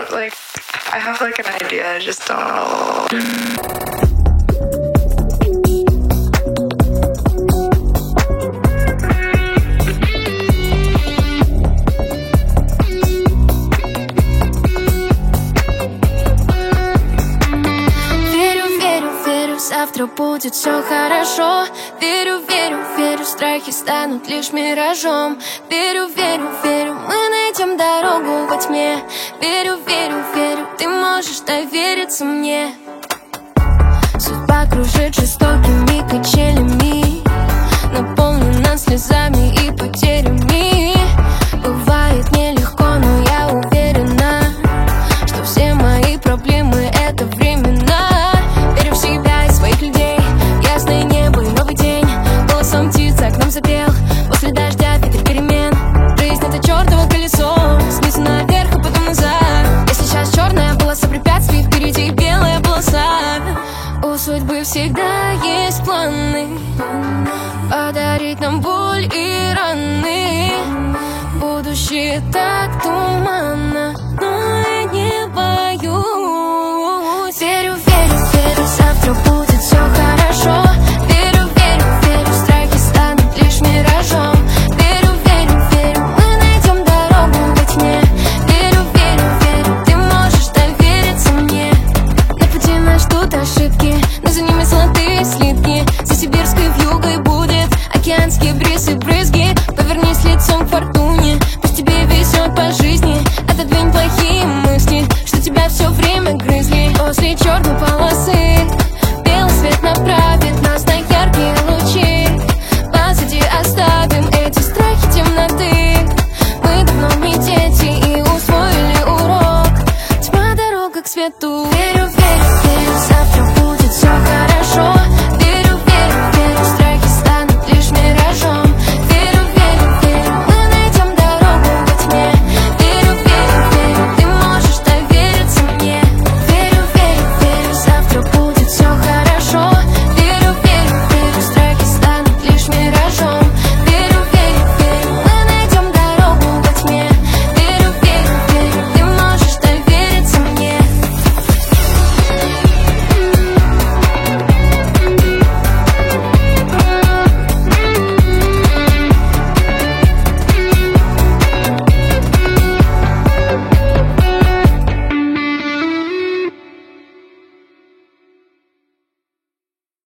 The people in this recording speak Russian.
like, I have like an idea, I just don't know. Завтра будет все хорошо. Верю, верю, верю, страхи станут лишь миражом. Верю, верю, верю, мы найдем дорогу во тьме. Верю, верю, верю, ты можешь довериться мне. Судьба кружит жестокими качелями, наполнена слезами и потерями. Бывает нелегко, но я уверена, что все мои проблемы — это временно. Верю в себя и своих людей, ясное небо и новый день. Голосом птиц за окном запел, после дождя ветер перемен. Жизнь — это чертово колесо, снизу наверх, а потом назад. Если сейчас черная полоса препятствий, впереди белая полоса. У судьбы всегда есть планы подарить нам боль и раны. Будущее так туманно, но я не боюсь. Верю, верю, верю, завтра будет все хорошо. Верю, верю, верю, страхи станут лишь миражом. Верю, верю, верю, мы найдем дорогу во тьме. Верю, верю, верю, ты можешь довериться мне. На пути нас ждут ошибки, но за ними золотые слитки. За сибирской вьюгой будет океанский бриз и брызги. Повернись лицом к фортуне, пусть тебе везет по жизни. Отодвинь плохие мысли, что тебя все время грызли. После черного